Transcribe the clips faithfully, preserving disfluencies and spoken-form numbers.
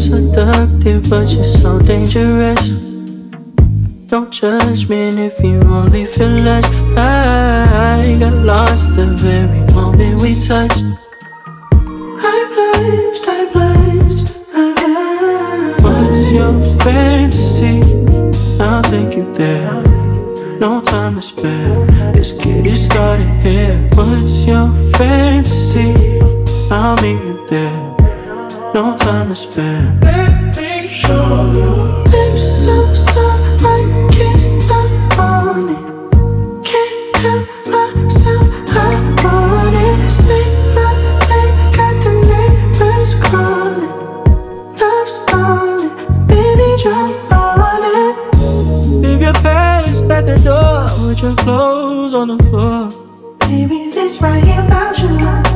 seductive, but you're so dangerous. No judgment if you only feel less. I got lost the very moment we touched. I blushed, I blushed, I blushed. What's your fantasy? I'll take you there. No time to spare. Let's get it started here. What's your fantasy? I'll meet you there. No time to spare. Let me show you. Lips so soft, I can't stop on it. Can't help myself, I want it. Say my name, got the neighbors calling. Love stalling, baby jump on it. Leave your past at the door with your clothes on the floor. Baby, this right here about you.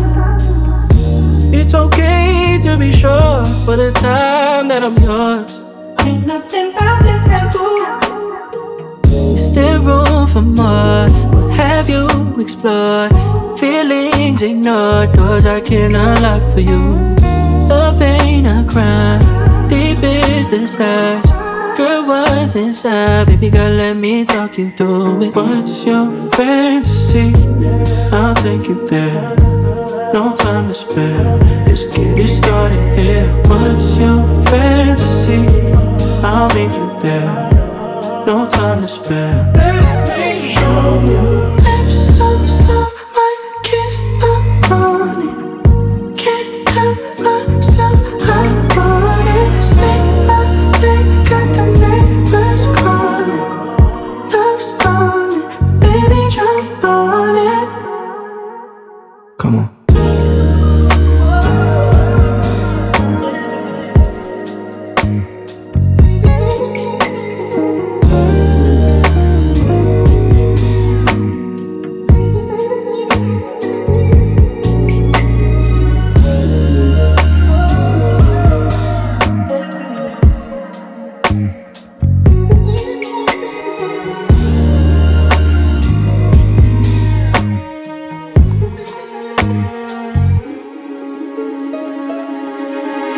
It's okay to be sure for the time that I'm yours. Ain't nothing about this taboo. Is there room for more? What have you explored? Feelings ignored, doors I can unlock for you. Love ain't a crime, deep is the size. Girl, what's inside? Baby girl, let me talk you through it. What's your fantasy? I'll take you there. No time to spare. Let's get it started here. What's your fantasy? I'll meet you there. No time to spare. Let me show you. Lips so soft, my kiss up on it. Can't help myself, I want it. Say my name, got the neighbors calling. Love stalling, baby jump on it. Come on.